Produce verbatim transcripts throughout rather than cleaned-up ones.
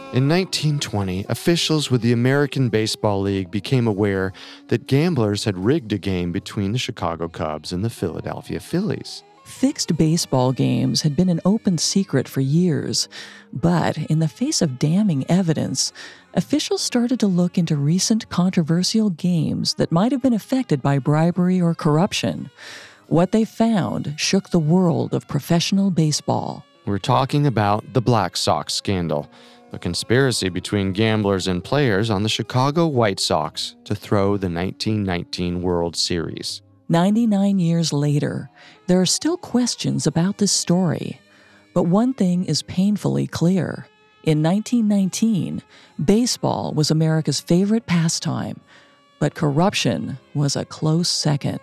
In nineteen twenty, officials with the American Baseball League became aware that gamblers had rigged a game between the Chicago Cubs and the Philadelphia Phillies. Fixed baseball games had been an open secret for years, but in the face of damning evidence, officials started to look into recent controversial games that might have been affected by bribery or corruption. What they found shook the world of professional baseball. We're talking about the Black Sox scandal, a conspiracy between gamblers and players on the Chicago White Sox to throw the nineteen nineteen World Series. ninety-nine years later, there are still questions about this story. But one thing is painfully clear. In nineteen nineteen, baseball was America's favorite pastime, but corruption was a close second.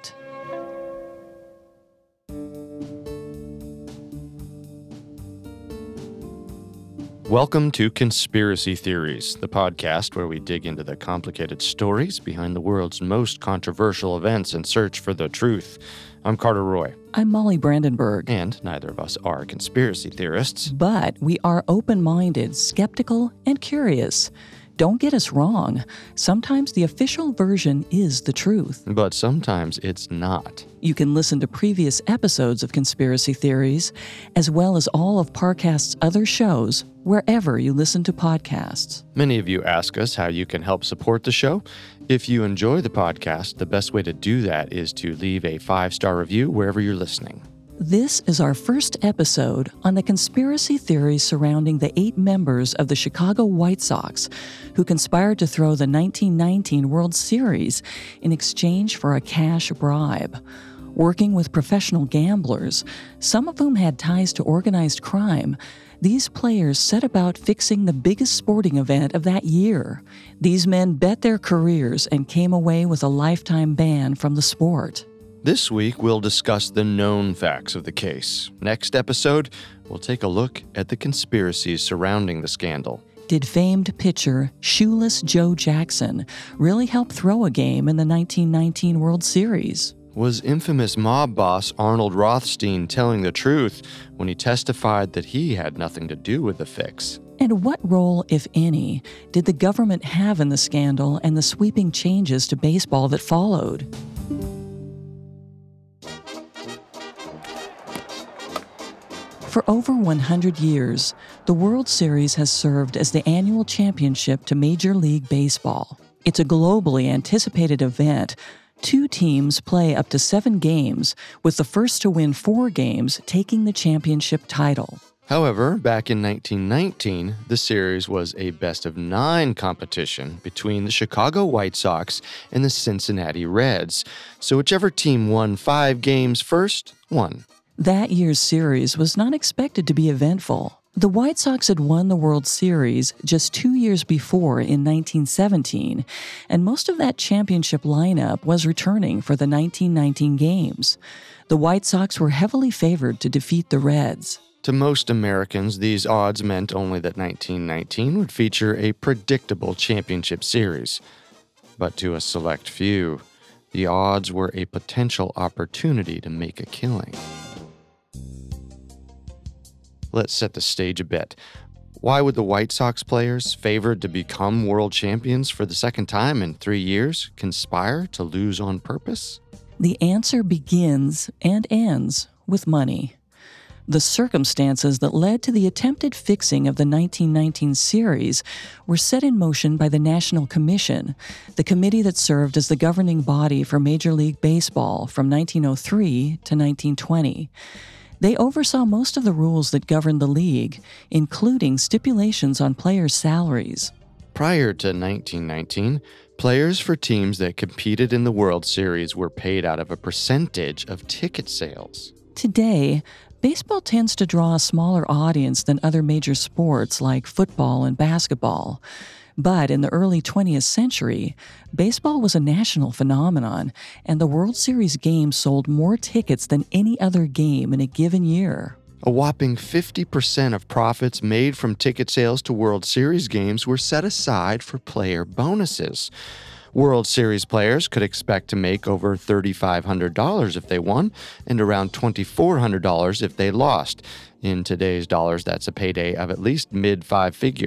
Welcome to Conspiracy Theories, the podcast where we dig into the complicated stories behind the world's most controversial events and search for the truth. I'm Carter Roy. I'm Molly Brandenburg. And neither of us are conspiracy theorists. But we are open-minded, skeptical, and curious. Don't get us wrong. Sometimes the official version is the truth. But sometimes it's not. You can listen to previous episodes of Conspiracy Theories, as well as all of Parcast's other shows, wherever you listen to podcasts. Many of you ask us how you can help support the show. If you enjoy the podcast, the best way to do that is to leave a five-star review wherever you're listening. This is our first episode on the conspiracy theories surrounding the eight members of the Chicago White Sox who conspired to throw the nineteen nineteen World Series in exchange for a cash bribe. Working with professional gamblers, some of whom had ties to organized crime, these players set about fixing the biggest sporting event of that year. These men bet their careers and came away with a lifetime ban from the sport. This week, we'll discuss the known facts of the case. Next episode, we'll take a look at the conspiracies surrounding the scandal. Did famed pitcher Shoeless Joe Jackson really help throw a game in the nineteen nineteen World Series? Was infamous mob boss Arnold Rothstein telling the truth when he testified that he had nothing to do with the fix? And what role, if any, did the government have in the scandal and the sweeping changes to baseball that followed? For over one hundred years, the World Series has served as the annual championship to Major League Baseball. It's a globally anticipated event. Two teams play up to seven games, with the first to win four games taking the championship title. However, back in nineteen nineteen, the series was a best-of-nine competition between the Chicago White Sox and the Cincinnati Reds, so whichever team won five games first, won. That year's series was not expected to be eventful. The White Sox had won the World Series just two years before in nineteen seventeen, and most of that championship lineup was returning for the nineteen nineteen games. The White Sox were heavily favored to defeat the Reds. To most Americans, these odds meant only that nineteen nineteen would feature a predictable championship series. But to a select few, the odds were a potential opportunity to make a killing. Let's set the stage a bit. Why would the White Sox players, favored to become world champions for the second time in three years, conspire to lose on purpose? The answer begins and ends with money. The circumstances that led to the attempted fixing of the nineteen nineteen series were set in motion by the National Commission, the committee that served as the governing body for Major League Baseball from nineteen oh three to nineteen twenty. They oversaw most of the rules that governed the league, including stipulations on players' salaries. Prior to nineteen nineteen, players for teams that competed in the World Series were paid out of a percentage of ticket sales. Today, baseball tends to draw a smaller audience than other major sports like football and basketball. But in the early twentieth century, baseball was a national phenomenon, and the World Series game sold more tickets than any other game in a given year. A whopping fifty percent of profits made from ticket sales to World Series games were set aside for player bonuses. World Series players could expect to make over three thousand five hundred dollars if they won, and around two thousand four hundred dollars if they lost. In today's dollars, that's a payday of at least mid-five figures.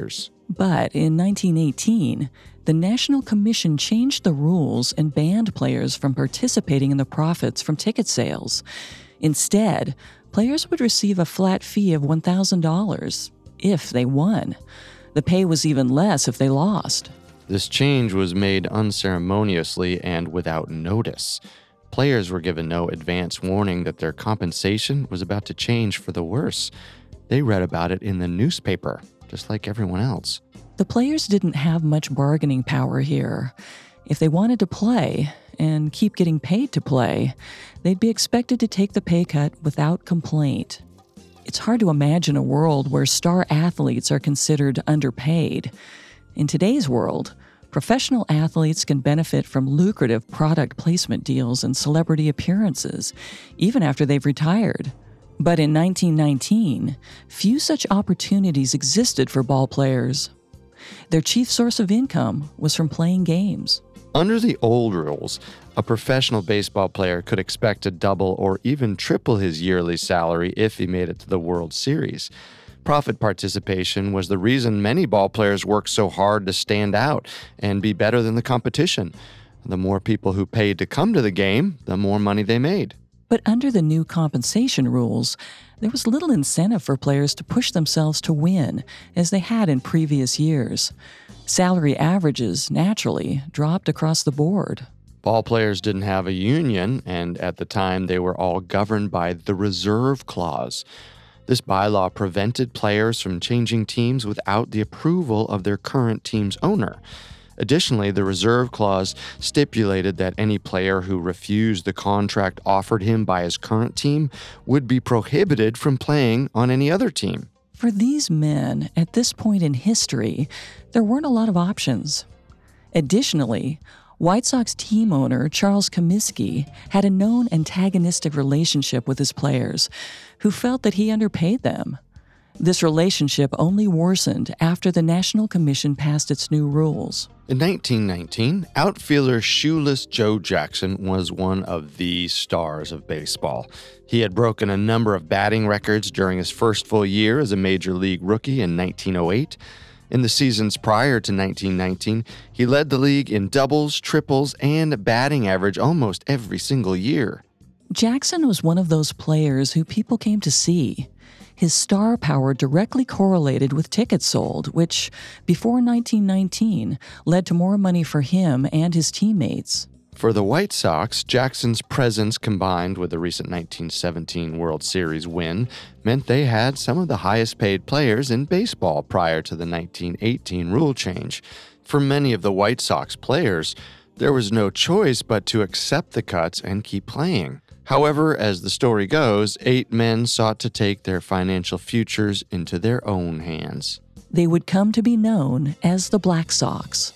But in nineteen eighteen, the National Commission changed the rules and banned players from participating in the profits from ticket sales. Instead, players would receive a flat fee of one thousand dollars if they won. The pay was even less if they lost. This change was made unceremoniously and without notice. Players were given no advance warning that their compensation was about to change for the worse. They read about it in the newspaper, just like everyone else. The players didn't have much bargaining power here. If they wanted to play and keep getting paid to play, they'd be expected to take the pay cut without complaint. It's hard to imagine a world where star athletes are considered underpaid. In today's world, professional athletes can benefit from lucrative product placement deals and celebrity appearances, even after they've retired. But in nineteen nineteen, few such opportunities existed for ball players. Their chief source of income was from playing games. Under the old rules, a professional baseball player could expect to double or even triple his yearly salary if he made it to the World Series. Profit participation was the reason many ball players worked so hard to stand out and be better than the competition. The more people who paid to come to the game, the more money they made. But under the new compensation rules, there was little incentive for players to push themselves to win, as they had in previous years. Salary averages, naturally, dropped across the board. Ball players didn't have a union, and at the time they were all governed by the reserve clause. This bylaw prevented players from changing teams without the approval of their current team's owner. Additionally, the reserve clause stipulated that any player who refused the contract offered him by his current team would be prohibited from playing on any other team. For these men, at this point in history, there weren't a lot of options. Additionally, White Sox team owner Charles Comiskey had a known antagonistic relationship with his players, who felt that he underpaid them. This relationship only worsened after the National Commission passed its new rules. In nineteen nineteen, outfielder Shoeless Joe Jackson was one of the stars of baseball. He had broken a number of batting records during his first full year as a major league rookie in nineteen oh eight. In the seasons prior to nineteen nineteen, he led the league in doubles, triples, and batting average almost every single year. Jackson was one of those players who people came to see. His star power directly correlated with tickets sold, which, before nineteen nineteen, led to more money for him and his teammates. For the White Sox, Jackson's presence combined with the recent nineteen seventeen World Series win meant they had some of the highest-paid players in baseball prior to the nineteen eighteen rule change. For many of the White Sox players, there was no choice but to accept the cuts and keep playing. However, as the story goes, eight men sought to take their financial futures into their own hands. They would come to be known as the Black Sox.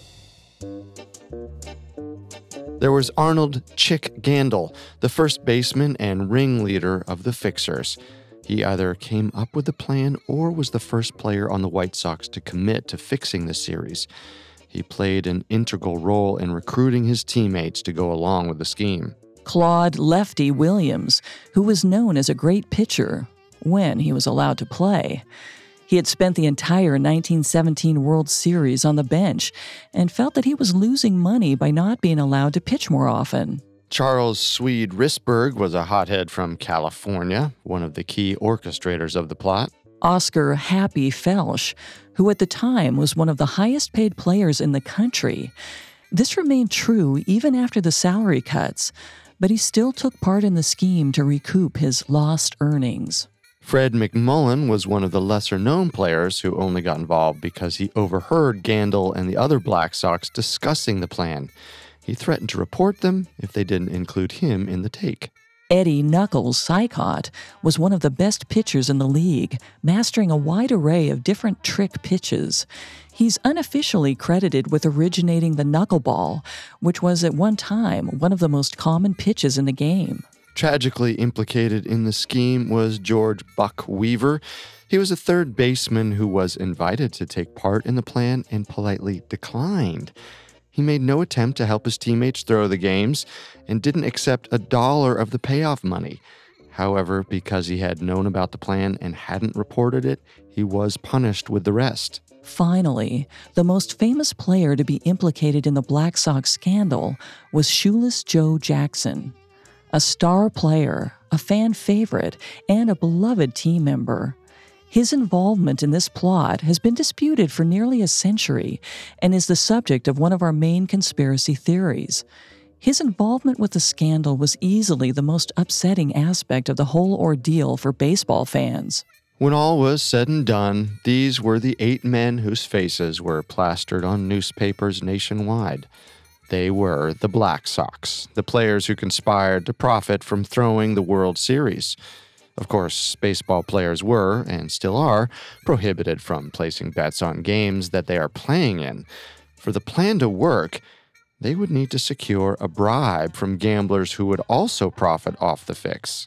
There was Arnold Chick Gandil, the first baseman and ringleader of the Fixers. He either came up with the plan or was the first player on the White Sox to commit to fixing the series. He played an integral role in recruiting his teammates to go along with the scheme. Claude Lefty Williams, who was known as a great pitcher when he was allowed to play. He had spent the entire nineteen seventeen World Series on the bench and felt that he was losing money by not being allowed to pitch more often. Charles Swede Risberg was a hothead from California, one of the key orchestrators of the plot. Oscar Happy Felsch, who at the time was one of the highest-paid players in the country. This remained true even after the salary cuts, but he still took part in the scheme to recoup his lost earnings. Fred McMullen was one of the lesser-known players who only got involved because he overheard Gandil and the other Black Sox discussing the plan. He threatened to report them if they didn't include him in the take. Eddie Knuckles Sycott was one of the best pitchers in the league, mastering a wide array of different trick pitches. He's unofficially credited with originating the knuckleball, which was at one time one of the most common pitches in the game. Tragically implicated in the scheme was George Buck Weaver. He was a third baseman who was invited to take part in the plan and politely declined. He made no attempt to help his teammates throw the games and didn't accept a dollar of the payoff money. However, because he had known about the plan and hadn't reported it, he was punished with the rest. Finally, the most famous player to be implicated in the Black Sox scandal was Shoeless Joe Jackson. A star player, a fan favorite, and a beloved team member. His involvement in this plot has been disputed for nearly a century and is the subject of one of our main conspiracy theories. His involvement with the scandal was easily the most upsetting aspect of the whole ordeal for baseball fans. When all was said and done, these were the eight men whose faces were plastered on newspapers nationwide. They were the Black Sox, the players who conspired to profit from throwing the World Series. Of course, baseball players were, and still are, prohibited from placing bets on games that they are playing in. For the plan to work, they would need to secure a bribe from gamblers who would also profit off the fix.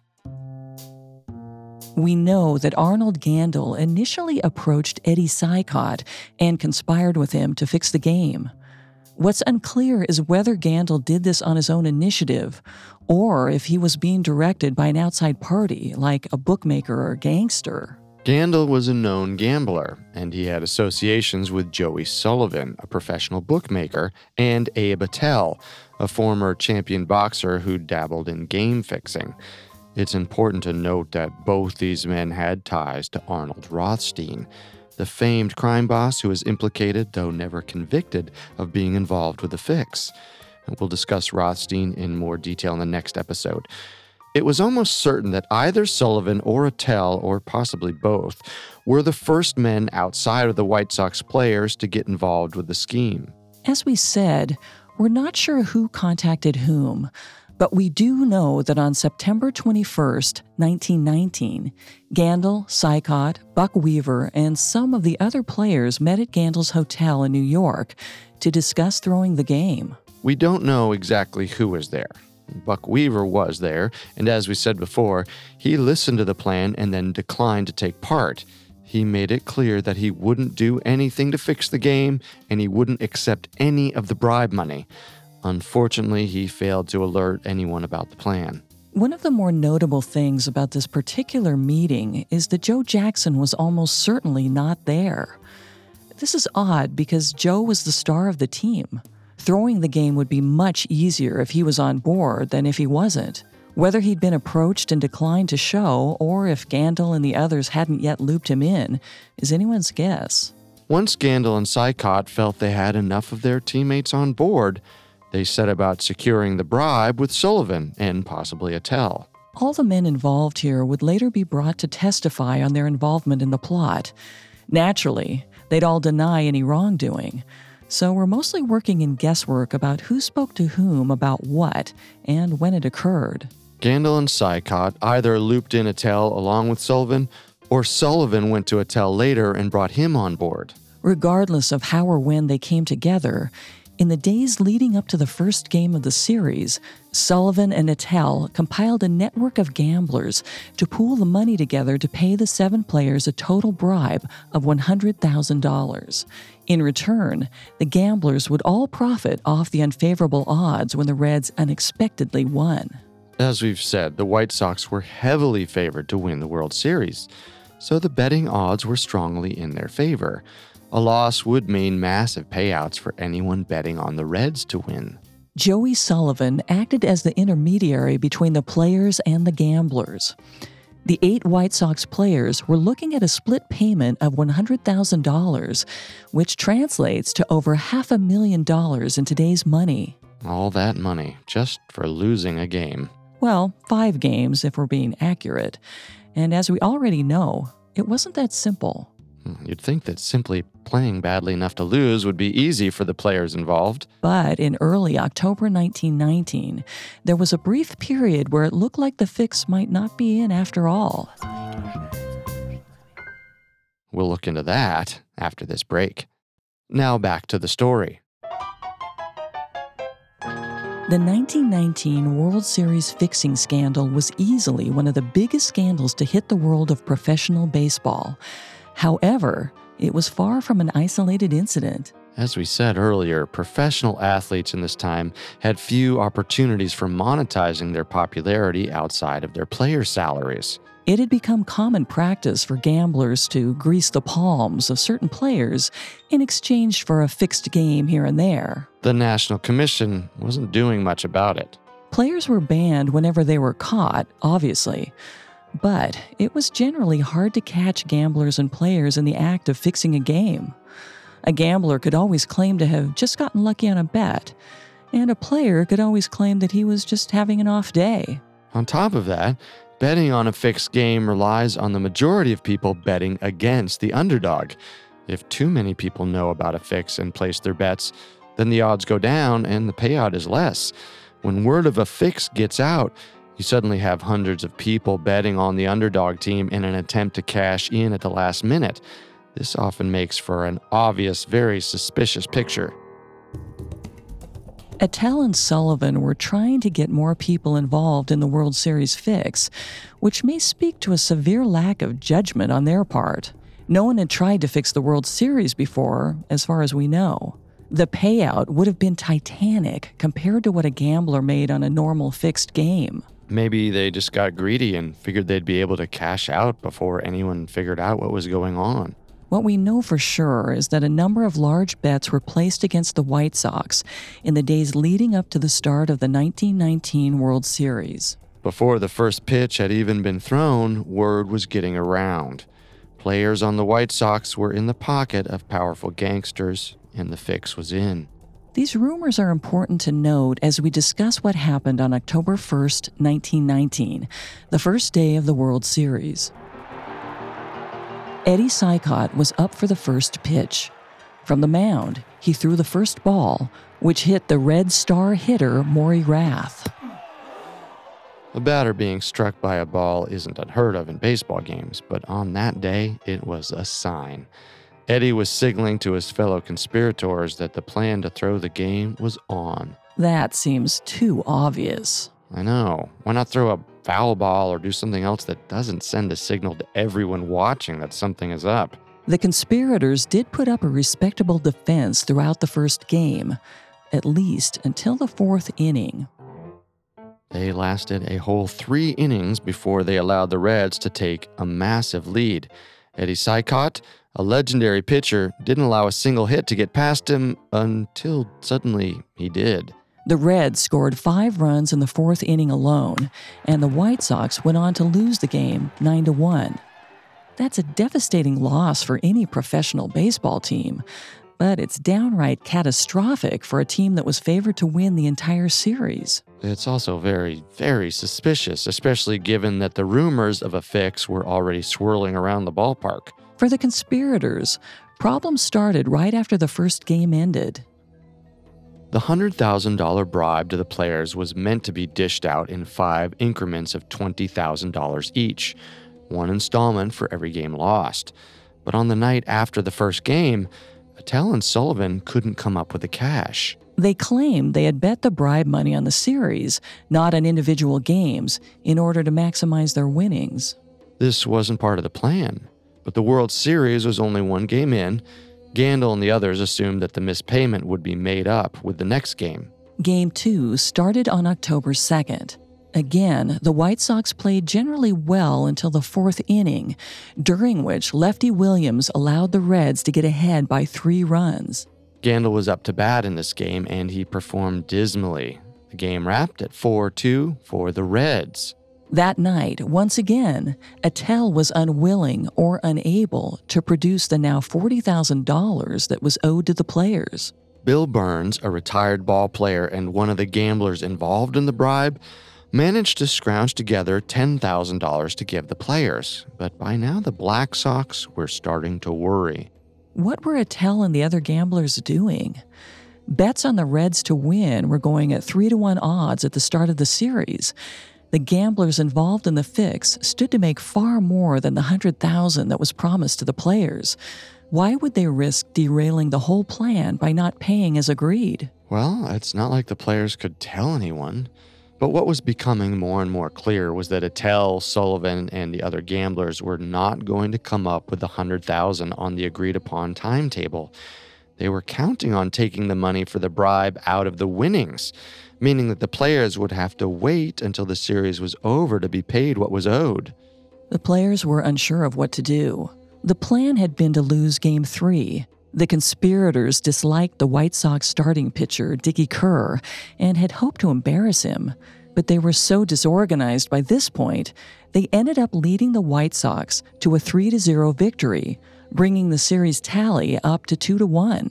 We know that Arnold Gandil initially approached Eddie Sykot and conspired with him to fix the game. What's unclear is whether Gandil did this on his own initiative, or if he was being directed by an outside party, like a bookmaker or gangster. Gandil was a known gambler, and he had associations with Joey Sullivan, a professional bookmaker, and Abe Attell, a former champion boxer who dabbled in game fixing. It's important to note that both these men had ties to Arnold Rothstein, the famed crime boss who was implicated, though never convicted, of being involved with the fix. We'll discuss Rothstein in more detail in the next episode. It was almost certain that either Sullivan or Attell, or possibly both, were the first men outside of the White Sox players to get involved with the scheme. As we said, we're not sure who contacted whom, but we do know that on September twenty-first, nineteen nineteen, Gandil, Sykot, Buck Weaver, and some of the other players met at Gandil's hotel in New York to discuss throwing the game. We don't know exactly who was there. Buck Weaver was there, and as we said before, he listened to the plan and then declined to take part. He made it clear that he wouldn't do anything to fix the game, and he wouldn't accept any of the bribe money. Unfortunately, he failed to alert anyone about the plan. One of the more notable things about this particular meeting is that Joe Jackson was almost certainly not there. This is odd because Joe was the star of the team. Throwing the game would be much easier if he was on board than if he wasn't. Whether he'd been approached and declined to show, or if Gandil and the others hadn't yet looped him in, is anyone's guess. Once Gandil and Sykot felt they had enough of their teammates on board, they set about securing the bribe with Sullivan and possibly Attell. All the men involved here would later be brought to testify on their involvement in the plot. Naturally, they'd all deny any wrongdoing. So we're mostly working in guesswork about who spoke to whom about what and when it occurred. Gandil and Sykot either looped in Attell along with Sullivan, or Sullivan went to Attell later and brought him on board. Regardless of how or when they came together, in the days leading up to the first game of the series, Sullivan and Attell compiled a network of gamblers to pool the money together to pay the seven players a total bribe of one hundred thousand dollars. In return, the gamblers would all profit off the unfavorable odds when the Reds unexpectedly won. As we've said, the White Sox were heavily favored to win the World Series, so the betting odds were strongly in their favor. A loss would mean massive payouts for anyone betting on the Reds to win. Joey Sullivan acted as the intermediary between the players and the gamblers. The eight White Sox players were looking at a split payment of one hundred thousand dollars, which translates to over half a million dollars in today's money. All that money just for losing a game. Well, five games if we're being accurate. And as we already know, it wasn't that simple. You'd think that simply playing badly enough to lose would be easy for the players involved. But in early October nineteen nineteen, there was a brief period where it looked like the fix might not be in after all. We'll look into that after this break. Now back to the story. The nineteen nineteen World Series fixing scandal was easily one of the biggest scandals to hit the world of professional baseball. However, it was far from an isolated incident. As we said earlier, professional athletes in this time had few opportunities for monetizing their popularity outside of their player salaries. It had become common practice for gamblers to grease the palms of certain players in exchange for a fixed game here and there. The National Commission wasn't doing much about it. Players were banned whenever they were caught, obviously. But it was generally hard to catch gamblers and players in the act of fixing a game. A gambler could always claim to have just gotten lucky on a bet, and a player could always claim that he was just having an off day. On top of that, betting on a fixed game relies on the majority of people betting against the underdog. If too many people know about a fix and place their bets, then the odds go down and the payout is less. When word of a fix gets out, you suddenly have hundreds of people betting on the underdog team in an attempt to cash in at the last minute. This often makes for an obvious, very suspicious picture. Attell and Sullivan were trying to get more people involved in the World Series fix, which may speak to a severe lack of judgment on their part. No one had tried to fix the World Series before, as far as we know. The payout would have been titanic compared to what a gambler made on a normal fixed game. Maybe they just got greedy and figured they'd be able to cash out before anyone figured out what was going on. What we know for sure is that a number of large bets were placed against the White Sox in the days leading up to the start of the nineteen nineteen World Series. Before the first pitch had even been thrown, word was getting around. Players on the White Sox were in the pocket of powerful gangsters, and the fix was in. These rumors are important to note as we discuss what happened on October first, nineteen nineteen, the first day of the World Series. Eddie Sicott was up for the first pitch. From the mound, he threw the first ball, which hit the Red Star hitter Maury Rath. A batter being struck by a ball isn't unheard of in baseball games, but on that day, it was a sign. Eddie was signaling to his fellow conspirators that the plan to throw the game was on. That seems too obvious. I know. Why not throw a foul ball or do something else that doesn't send a signal to everyone watching that something is up? The conspirators did put up a respectable defense throughout the first game, at least until the fourth inning. They lasted a whole three innings before they allowed the Reds to take a massive lead. Eddie Sicott, a legendary pitcher, didn't allow a single hit to get past him until suddenly he did. The Reds scored five runs in the fourth inning alone, and the White Sox went on to lose the game nine to one. That's a devastating loss for any professional baseball team, but it's downright catastrophic for a team that was favored to win the entire series. It's also very, very suspicious, especially given that the rumors of a fix were already swirling around the ballpark. For the conspirators, problems started right after the first game ended. The one hundred thousand dollars bribe to the players was meant to be dished out in five increments of twenty thousand dollars each, one installment for every game lost. But on the night after the first game, Attell and Sullivan couldn't come up with the cash. They claimed they had bet the bribe money on the series, not on individual games, in order to maximize their winnings. This wasn't part of the plan, but the World Series was only one game in. Gandil and the others assumed that the missed payment would be made up with the next game. Game two started on October second. Again, the White Sox played generally well until the fourth inning, during which Lefty Williams allowed the Reds to get ahead by three runs. Gandil was up to bat in this game, and he performed dismally. The game wrapped at four two for the Reds. That night, once again, Attell was unwilling or unable to produce the now forty thousand dollars that was owed to the players. Bill Burns, a retired ball player and one of the gamblers involved in the bribe, managed to scrounge together ten thousand dollars to give the players, but by now the Black Sox were starting to worry. What were Attell and the other gamblers doing? Bets on the Reds to win were going at three to one odds at the start of the series. The gamblers involved in the fix stood to make far more than the one hundred thousand dollars that was promised to the players. Why would they risk derailing the whole plan by not paying as agreed? Well, it's not like the players could tell anyone. But what was becoming more and more clear was that Attell, Sullivan, and the other gamblers were not going to come up with the one hundred thousand dollars on the agreed-upon timetable. They were counting on taking the money for the bribe out of the winnings, meaning that the players would have to wait until the series was over to be paid what was owed. The players were unsure of what to do. The plan had been to lose Game three. The conspirators disliked the White Sox starting pitcher, Dickie Kerr, and had hoped to embarrass him. But they were so disorganized by this point, they ended up leading the White Sox to a three to zero victory, bringing the series tally up to two to one.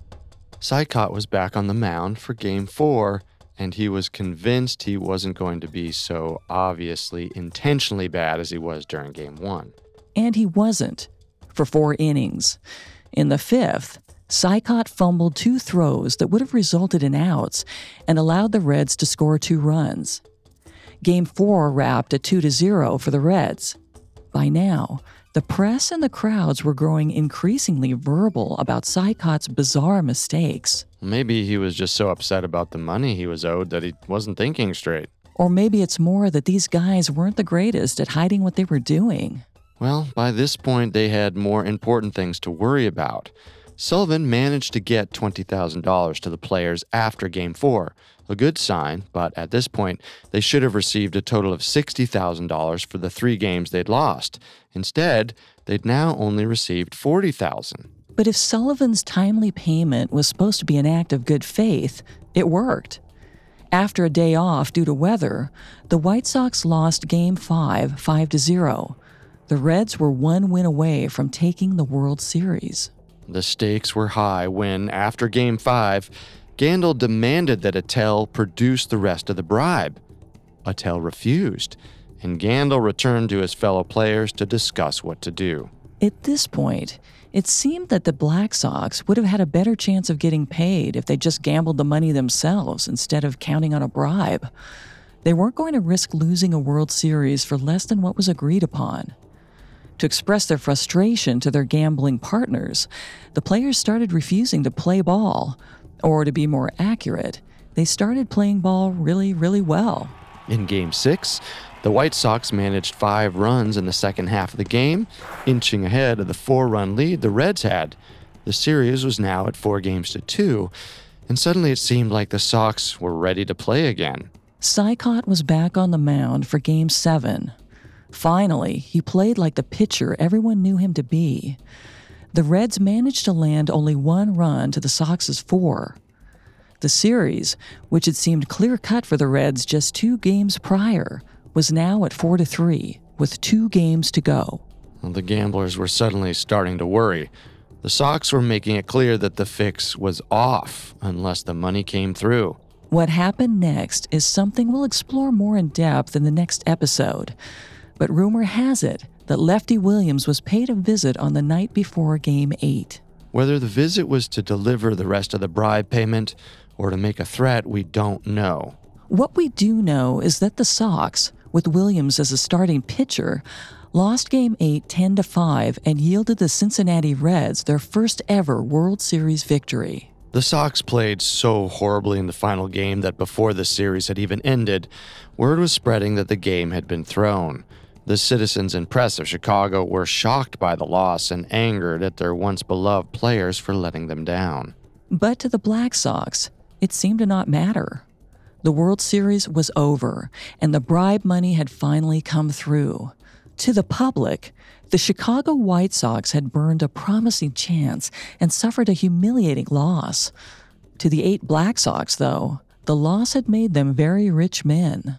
Cicotte was back on the mound for Game four, and he was convinced he wasn't going to be so obviously intentionally bad as he was during Game one. And he wasn't, for four innings. In the fifth, Cicotte fumbled two throws that would have resulted in outs and allowed the Reds to score two runs. Game four wrapped at two to zero for the Reds. By now, the press and the crowds were growing increasingly verbal about Cicotte's bizarre mistakes. Maybe he was just so upset about the money he was owed that he wasn't thinking straight. Or maybe it's more that these guys weren't the greatest at hiding what they were doing. Well, by this point, they had more important things to worry about. Sullivan managed to get twenty thousand dollars to the players after Game four, a good sign, but at this point, they should have received a total of sixty thousand dollars for the three games they'd lost. Instead, they'd now only received forty thousand dollars. But if Sullivan's timely payment was supposed to be an act of good faith, it worked. After a day off due to weather, the White Sox lost Game five, five to zero. The Reds were one win away from taking the World Series. The stakes were high when, after Game five, Gandil demanded that Attell produce the rest of the bribe. Attell refused, and Gandil returned to his fellow players to discuss what to do. At this point, it seemed that the Black Sox would have had a better chance of getting paid if they just gambled the money themselves instead of counting on a bribe. They weren't going to risk losing a World Series for less than what was agreed upon. To express their frustration to their gambling partners, the players started refusing to play ball. Or to be more accurate, they started playing ball really, really well. In Game six, the White Sox managed five runs in the second half of the game, inching ahead of the four-run lead the Reds had. The series was now at four games to two, and suddenly it seemed like the Sox were ready to play again. Cicotte was back on the mound for Game seven. Finally, he played like the pitcher everyone knew him to be. The Reds managed to land only one run to the Sox's four. The series, which had seemed clear-cut for the Reds just two games prior, was now at four to three, with two games to go. The gamblers were suddenly starting to worry. The Sox were making it clear that the fix was off unless the money came through. What happened next is something we'll explore more in depth in the next episode. But rumor has it that Lefty Williams was paid a visit on the night before Game eight. Whether the visit was to deliver the rest of the bribe payment or to make a threat, we don't know. What we do know is that the Sox, with Williams as a starting pitcher, lost Game eight ten to five and yielded the Cincinnati Reds their first ever World Series victory. The Sox played so horribly in the final game that before the series had even ended, word was spreading that the game had been thrown. The citizens and press of Chicago were shocked by the loss and angered at their once beloved players for letting them down. But to the Black Sox, it seemed to not matter. The World Series was over, and the bribe money had finally come through. To the public, the Chicago White Sox had burned a promising chance and suffered a humiliating loss. To the eight Black Sox, though, the loss had made them very rich men.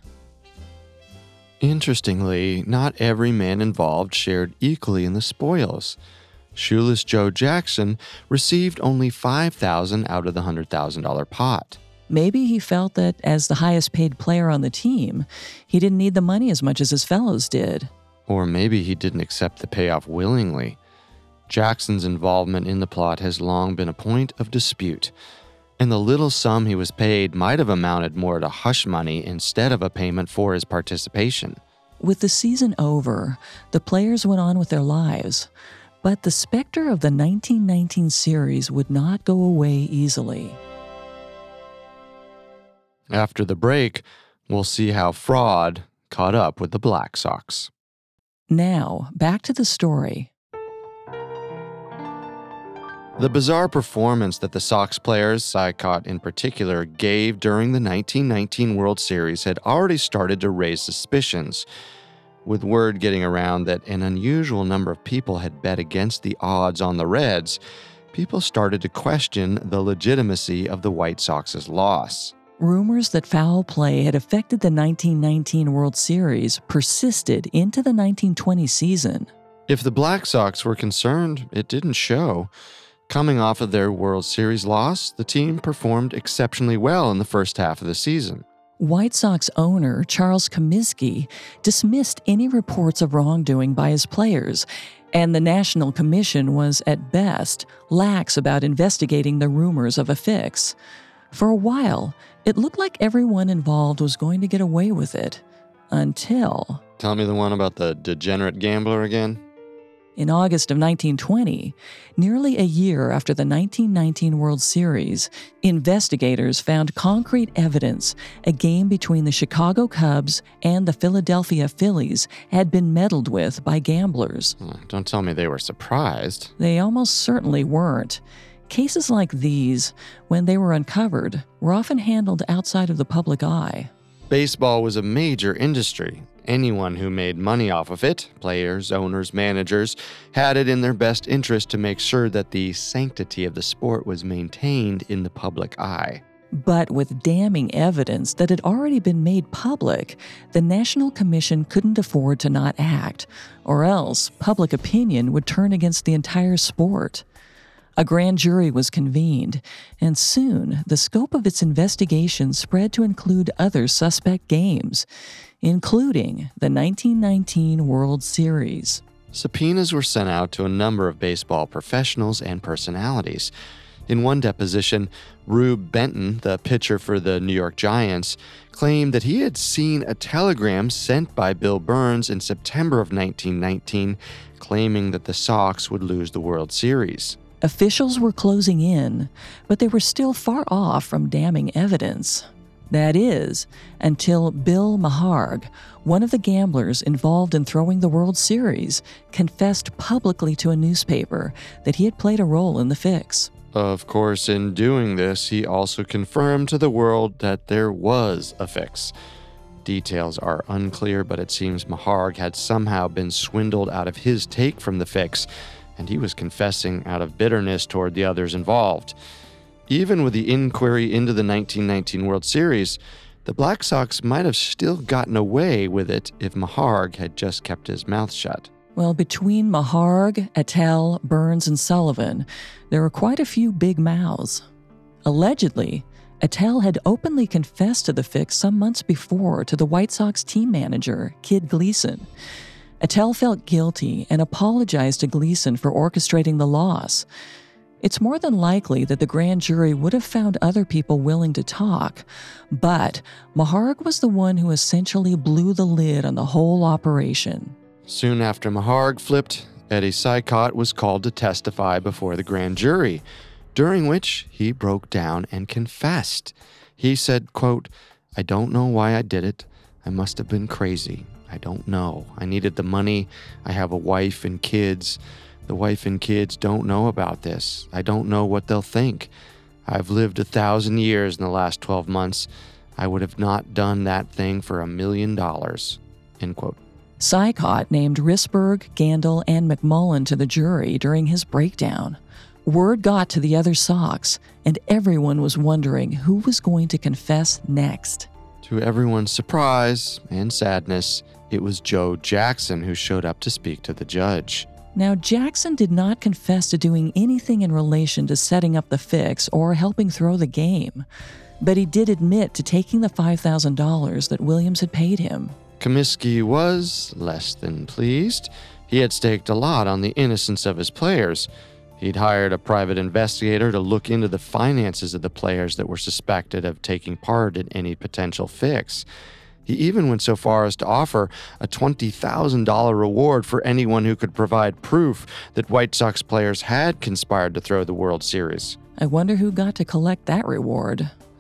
Interestingly, not every man involved shared equally in the spoils. Shoeless Joe Jackson received only five thousand dollars out of the one hundred thousand dollars pot. Maybe he felt that as the highest paid player on the team, he didn't need the money as much as his fellows did. Or maybe he didn't accept the payoff willingly. Jackson's involvement in the plot has long been a point of dispute, and the little sum he was paid might have amounted more to hush money instead of a payment for his participation. With the season over, the players went on with their lives, but the specter of the nineteen nineteen series would not go away easily. After the break, we'll see how fraud caught up with the Black Sox. Now, back to the story. The bizarre performance that the Sox players, Sykot in particular, gave during the nineteen nineteen World Series had already started to raise suspicions, with word getting around that an unusual number of people had bet against the odds on the Reds. People started to question the legitimacy of the White Sox's loss. Rumors that foul play had affected the nineteen nineteen World Series persisted into the nineteen twenty season. If the Black Sox were concerned, it didn't show. Coming off of their World Series loss, the team performed exceptionally well in the first half of the season. White Sox owner Charles Comiskey dismissed any reports of wrongdoing by his players, and the National Commission was, at best, lax about investigating the rumors of a fix. For a while, it looked like everyone involved was going to get away with it, until... Tell me the one about the degenerate gambler again? In August of nineteen twenty, nearly a year after the nineteen nineteen World Series, investigators found concrete evidence a game between the Chicago Cubs and the Philadelphia Phillies had been meddled with by gamblers. Don't tell me they were surprised. They almost certainly weren't. Cases like these, when they were uncovered, were often handled outside of the public eye. Baseball was a major industry. Anyone who made money off of it, players, owners, managers, had it in their best interest to make sure that the sanctity of the sport was maintained in the public eye. But with damning evidence that had already been made public, the National Commission couldn't afford to not act, or else public opinion would turn against the entire sport. A grand jury was convened, and soon the scope of its investigation spread to include other suspect games, including the nineteen nineteen World Series. Subpoenas were sent out to a number of baseball professionals and personalities. In one deposition, Rube Benton, the pitcher for the New York Giants, claimed that he had seen a telegram sent by Bill Burns in September of nineteen nineteen claiming that the Sox would lose the World Series. Officials were closing in, but they were still far off from damning evidence. That is, until Bill Maharg, one of the gamblers involved in throwing the World Series, confessed publicly to a newspaper that he had played a role in the fix. Of course, in doing this, he also confirmed to the world that there was a fix. Details are unclear, but it seems Maharg had somehow been swindled out of his take from the fix, and he was confessing out of bitterness toward the others involved. Even with the inquiry into the nineteen nineteen World Series, the Black Sox might have still gotten away with it if Maharg had just kept his mouth shut. Well, between Maharg, Attell, Burns, and Sullivan, there were quite a few big mouths. Allegedly, Attell had openly confessed to the fix some months before to the White Sox team manager, Kid Gleason. Attell felt guilty and apologized to Gleason for orchestrating the loss. It's more than likely that the grand jury would have found other people willing to talk, but Maharg was the one who essentially blew the lid on the whole operation. Soon after Maharg flipped, Eddie Sykot was called to testify before the grand jury, during which he broke down and confessed. He said, quote, "I don't know why I did it. I must have been crazy. I don't know. I needed the money. I have a wife and kids. The wife and kids don't know about this. I don't know what they'll think. I've lived a thousand years in the last twelve months. I would have not done that thing for a million dollars." End quote. Sykot named Risberg, Gandil, and McMullen to the jury during his breakdown. Word got to the other Sox, and everyone was wondering who was going to confess next. To everyone's surprise and sadness, it was Joe Jackson who showed up to speak to the judge. Now, Jackson did not confess to doing anything in relation to setting up the fix or helping throw the game, but he did admit to taking the five thousand dollars that Williams had paid him. Comiskey was less than pleased. He had staked a lot on the innocence of his players. He'd hired a private investigator to look into the finances of the players that were suspected of taking part in any potential fix. He even went so far as to offer a twenty thousand dollars reward for anyone who could provide proof that White Sox players had conspired to throw the World Series. I wonder who got to collect that reward.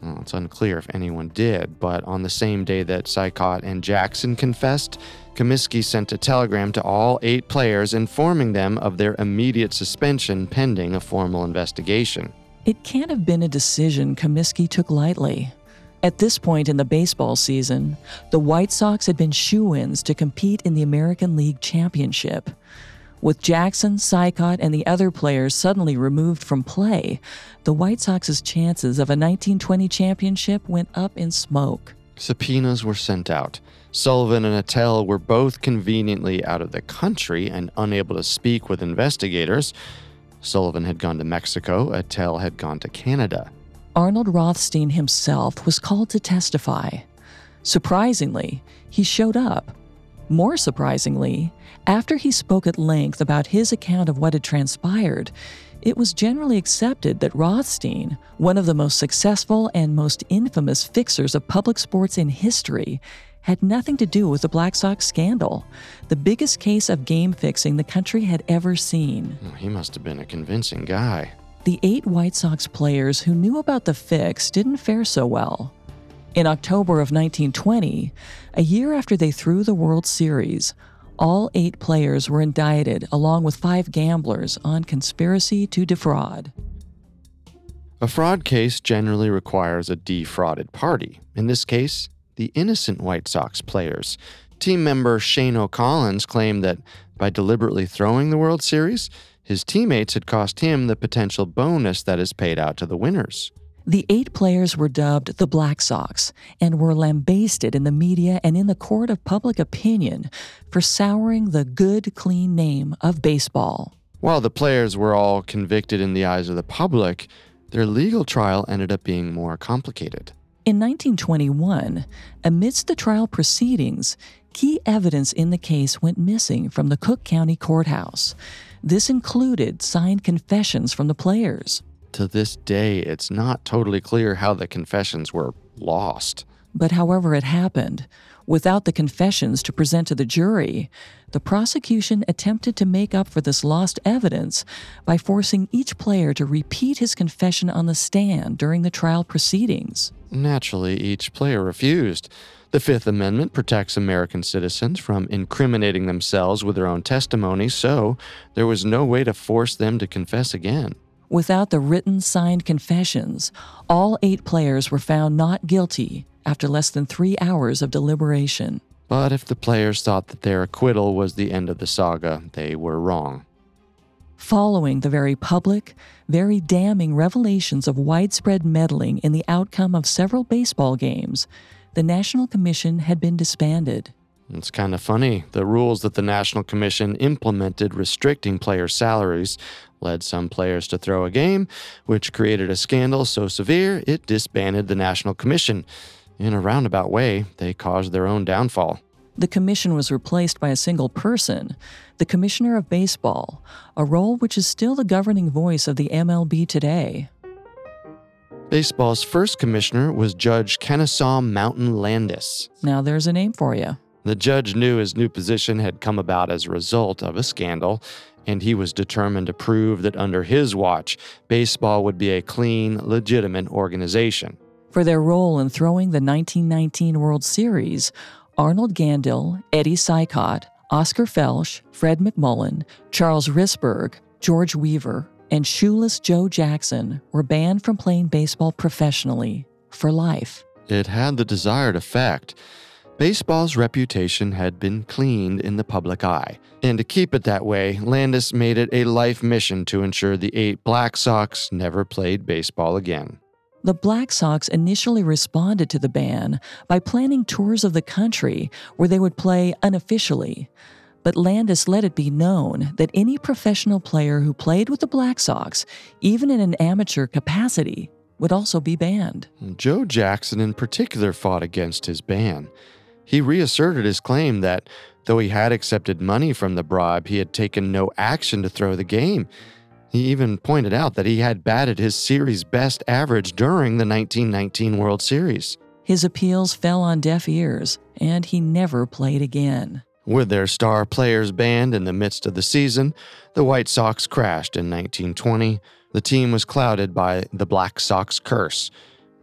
Well, it's unclear if anyone did, but on the same day that Sykot and Jackson confessed, Comiskey sent a telegram to all eight players informing them of their immediate suspension pending a formal investigation. It can't have been a decision Comiskey took lightly. At this point in the baseball season, the White Sox had been shoo-ins to compete in the American League Championship. With Jackson, Sykot, and the other players suddenly removed from play, the White Sox's chances of a nineteen twenty championship went up in smoke. Subpoenas were sent out. Sullivan and Attell were both conveniently out of the country and unable to speak with investigators. Sullivan had gone to Mexico, Attell had gone to Canada. Arnold Rothstein himself was called to testify. Surprisingly, he showed up. More surprisingly, after he spoke at length about his account of what had transpired, it was generally accepted that Rothstein, one of the most successful and most infamous fixers of public sports in history, had nothing to do with the Black Sox scandal, the biggest case of game fixing the country had ever seen. He must have been a convincing guy. The eight White Sox players who knew about the fix didn't fare so well. In October of nineteen twenty, a year after they threw the World Series, all eight players were indicted along with five gamblers on conspiracy to defraud. A fraud case generally requires a defrauded party. In this case, the innocent White Sox players. Team member Shane O'Collins claimed that by deliberately throwing the World Series, his teammates had cost him the potential bonus that is paid out to the winners. The eight players were dubbed the Black Sox and were lambasted in the media and in the court of public opinion for souring the good, clean name of baseball. While the players were all convicted in the eyes of the public, their legal trial ended up being more complicated. In nineteen twenty-one, amidst the trial proceedings, key evidence in the case went missing from the Cook County Courthouse. This included signed confessions from the players. To this day, it's not totally clear how the confessions were lost. But however it happened, without the confessions to present to the jury, the prosecution attempted to make up for this lost evidence by forcing each player to repeat his confession on the stand during the trial proceedings. Naturally, each player refused. The Fifth Amendment protects American citizens from incriminating themselves with their own testimony, so there was no way to force them to confess again. Without the written, signed confessions, all eight players were found not guilty after less than three hours of deliberation. But if the players thought that their acquittal was the end of the saga, they were wrong. Following the very public, very damning revelations of widespread meddling in the outcome of several baseball games, the National Commission had been disbanded. It's kind of funny. The rules that the National Commission implemented restricting player salaries led some players to throw a game, which created a scandal so severe it disbanded the National Commission. In a roundabout way, they caused their own downfall. The commission was replaced by a single person, the Commissioner of Baseball, a role which is still the governing voice of the M L B today. Baseball's first commissioner was Judge Kennesaw Mountain Landis. Now there's a name for you. The judge knew his new position had come about as a result of a scandal, and he was determined to prove that under his watch, baseball would be a clean, legitimate organization. For their role in throwing the nineteen nineteen World Series, Arnold Gandil, Eddie Sykot, Oscar Felsch, Fred McMullen, Charles Risberg, George Weaver, and shoeless Joe Jackson were banned from playing baseball professionally for life. It had the desired effect. Baseball's reputation had been cleaned in the public eye, and to keep it that way, Landis made it a life mission to ensure the eight Black Sox never played baseball again. The Black Sox initially responded to the ban by planning tours of the country where they would play unofficially. But Landis let it be known that any professional player who played with the Black Sox, even in an amateur capacity, would also be banned. Joe Jackson in particular fought against his ban. He reasserted his claim that, though he had accepted money from the bribe, he had taken no action to throw the game. He even pointed out that he had batted his series best average during the nineteen nineteen World Series. His appeals fell on deaf ears, and he never played again. With their star players banned in the midst of the season, the White Sox crashed in nineteen twenty. The team was clouded by the Black Sox curse.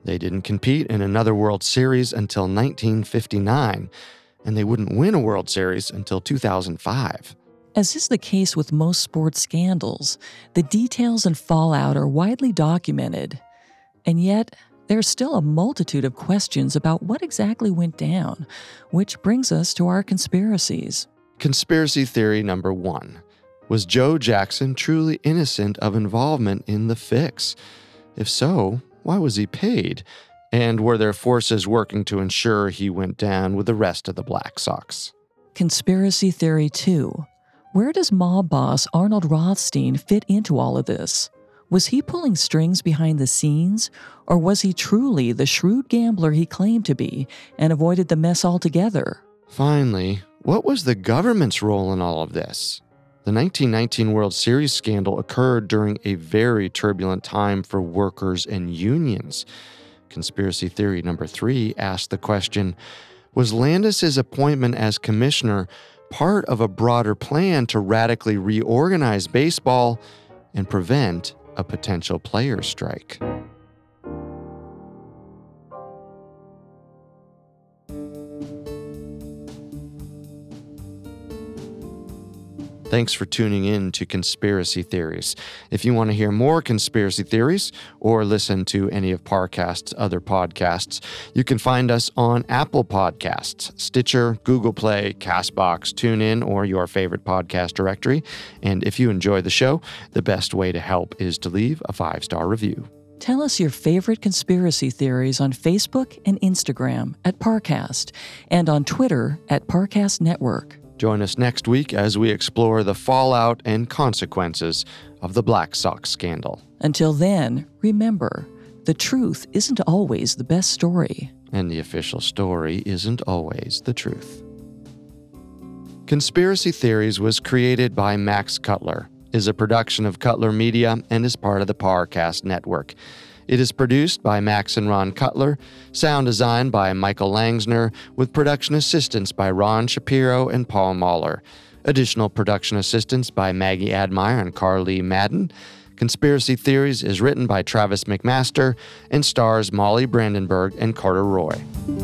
They didn't compete in another World Series until nineteen fifty-nine, and they wouldn't win a World Series until two thousand five. As is the case with most sports scandals, the details and fallout are widely documented, and yet there's still a multitude of questions about what exactly went down, which brings us to our conspiracies. Conspiracy theory number one. Was Joe Jackson truly innocent of involvement in the fix? If so, why was he paid? And were there forces working to ensure he went down with the rest of the Black Sox? Conspiracy theory two. Where does mob boss Arnold Rothstein fit into all of this? Was he pulling strings behind the scenes, or was he truly the shrewd gambler he claimed to be and avoided the mess altogether? Finally, what was the government's role in all of this? The nineteen nineteen World Series scandal occurred during a very turbulent time for workers and unions. Conspiracy theory number three asked the question, was Landis's appointment as commissioner part of a broader plan to radically reorganize baseball and prevent a potential players' strike? Thanks for tuning in to Conspiracy Theories. If you want to hear more conspiracy theories or listen to any of Parcast's other podcasts, you can find us on Apple Podcasts, Stitcher, Google Play, CastBox, TuneIn, or your favorite podcast directory. And if you enjoy the show, the best way to help is to leave a five-star review. Tell us your favorite conspiracy theories on Facebook and Instagram at Parcast and on Twitter at Parcast Network. Join us next week as we explore the fallout and consequences of the Black Sox scandal. Until then, remember, the truth isn't always the best story. And the official story isn't always the truth. Conspiracy Theories was created by Max Cutler, is a production of Cutler Media, and is part of the Parcast Network. It is produced by Max and Ron Cutler, sound design by Michael Langsner, with production assistance by Ron Shapiro and Paul Mahler. Additional production assistance by Maggie Admire and Carly Madden. Conspiracy Theories is written by Travis McMaster and stars Molly Brandenburg and Carter Roy.